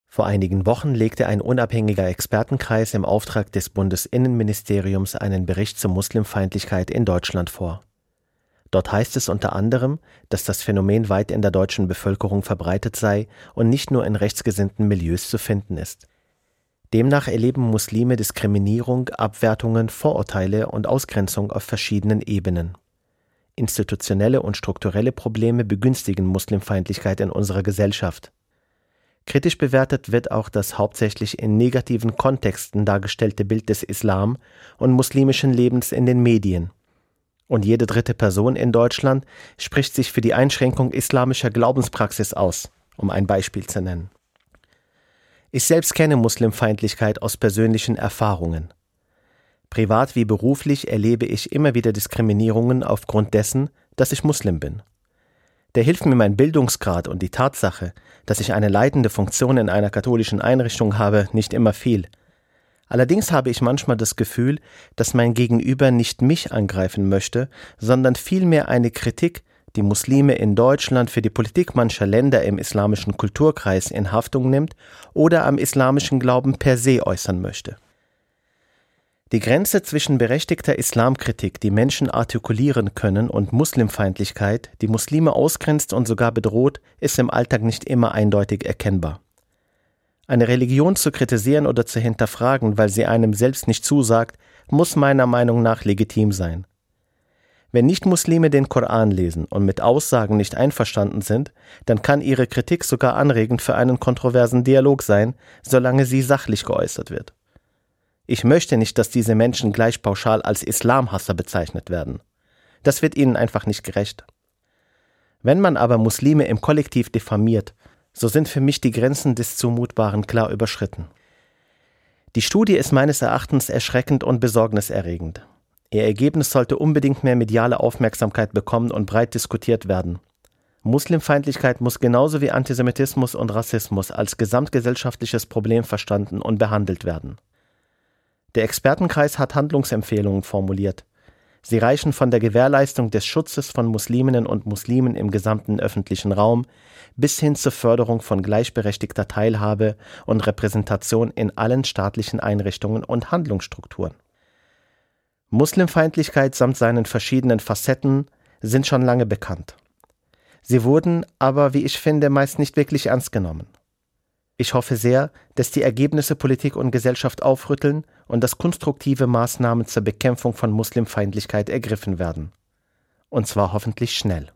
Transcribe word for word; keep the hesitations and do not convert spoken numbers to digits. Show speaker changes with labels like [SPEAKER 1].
[SPEAKER 1] Vor einigen Wochen legte ein unabhängiger Expertenkreis im Auftrag des Bundesinnenministeriums einen Bericht zur Muslimfeindlichkeit in Deutschland vor. Dort heißt es unter anderem, dass das Phänomen weit in der deutschen Bevölkerung verbreitet sei und nicht nur in rechtsgesinnten Milieus zu finden ist. Demnach erleben Muslime Diskriminierung, Abwertungen, Vorurteile und Ausgrenzung auf verschiedenen Ebenen. Institutionelle und strukturelle Probleme begünstigen Muslimfeindlichkeit in unserer Gesellschaft. Kritisch bewertet wird auch das hauptsächlich in negativen Kontexten dargestellte Bild des Islam und muslimischen Lebens in den Medien. Und jede dritte Person in Deutschland spricht sich für die Einschränkung islamischer Glaubenspraxis aus, um ein Beispiel zu nennen. Ich selbst kenne Muslimfeindlichkeit aus persönlichen Erfahrungen. Privat wie beruflich erlebe ich immer wieder Diskriminierungen aufgrund dessen, dass ich Muslim bin. Da hilft mir mein Bildungsgrad und die Tatsache, dass ich eine leitende Funktion in einer katholischen Einrichtung habe, nicht immer viel. Allerdings habe ich manchmal das Gefühl, dass mein Gegenüber nicht mich angreifen möchte, sondern vielmehr eine Kritik, die Muslime in Deutschland für die Politik mancher Länder im islamischen Kulturkreis in Haftung nimmt oder am islamischen Glauben per se äußern möchte. Die Grenze zwischen berechtigter Islamkritik, die Menschen artikulieren können, und Muslimfeindlichkeit, die Muslime ausgrenzt und sogar bedroht, ist im Alltag nicht immer eindeutig erkennbar. Eine Religion zu kritisieren oder zu hinterfragen, weil sie einem selbst nicht zusagt, muss meiner Meinung nach legitim sein. Wenn Nicht-Muslime den Koran lesen und mit Aussagen nicht einverstanden sind, dann kann ihre Kritik sogar anregend für einen kontroversen Dialog sein, solange sie sachlich geäußert wird. Ich möchte nicht, dass diese Menschen gleich pauschal als Islamhasser bezeichnet werden. Das wird ihnen einfach nicht gerecht. Wenn man aber Muslime im Kollektiv diffamiert, so sind für mich die Grenzen des Zumutbaren klar überschritten. Die Studie ist meines Erachtens erschreckend und besorgniserregend. Ihr Ergebnis sollte unbedingt mehr mediale Aufmerksamkeit bekommen und breit diskutiert werden. Muslimfeindlichkeit muss genauso wie Antisemitismus und Rassismus als gesamtgesellschaftliches Problem verstanden und behandelt werden. Der Expertenkreis hat Handlungsempfehlungen formuliert. Sie reichen von der Gewährleistung des Schutzes von Musliminnen und Muslimen im gesamten öffentlichen Raum bis hin zur Förderung von gleichberechtigter Teilhabe und Repräsentation in allen staatlichen Einrichtungen und Handlungsstrukturen. Muslimfeindlichkeit samt seinen verschiedenen Facetten sind schon lange bekannt. Sie wurden aber, wie ich finde, meist nicht wirklich ernst genommen. Ich hoffe sehr, dass die Ergebnisse Politik und Gesellschaft aufrütteln und dass konstruktive Maßnahmen zur Bekämpfung von Muslimfeindlichkeit ergriffen werden. Und zwar hoffentlich schnell.